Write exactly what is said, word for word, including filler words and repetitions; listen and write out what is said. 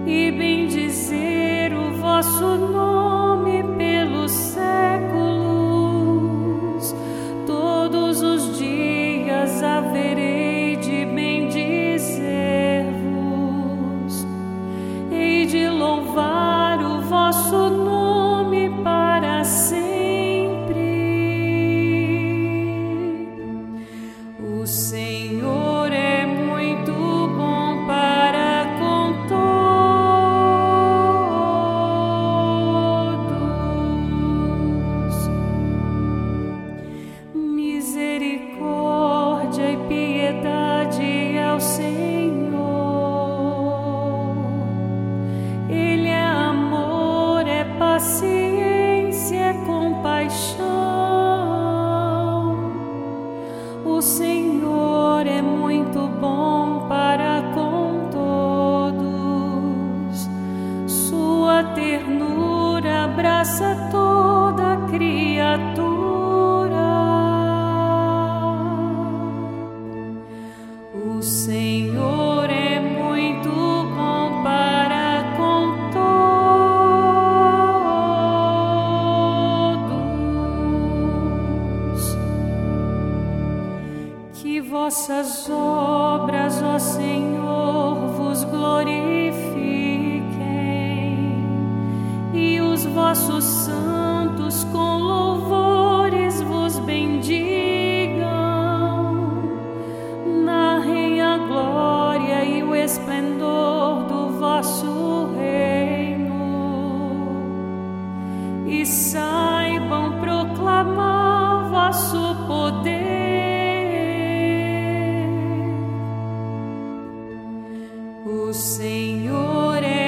e bendizer o vosso nome pelos séculos. Todos os dias haverei de bendizer-vos, hei de louvar o vosso nome para sempre. O Senhor é muito bom para com todos. Misericórdia e piedade ao Senhor. Ele é amor, é paciência, é compaixão. O Senhor é muito bom para com todos. Sua ternura abraça toda criatura. O Senhor é muito bom para com todos. Que vossas obras, ó Senhor, vos glorifiquem, e os vossos santos com louvores vos bendigam. Narrem a glória e o esplendor do vosso reino, e saibam proclamar vosso poder. O Senhor é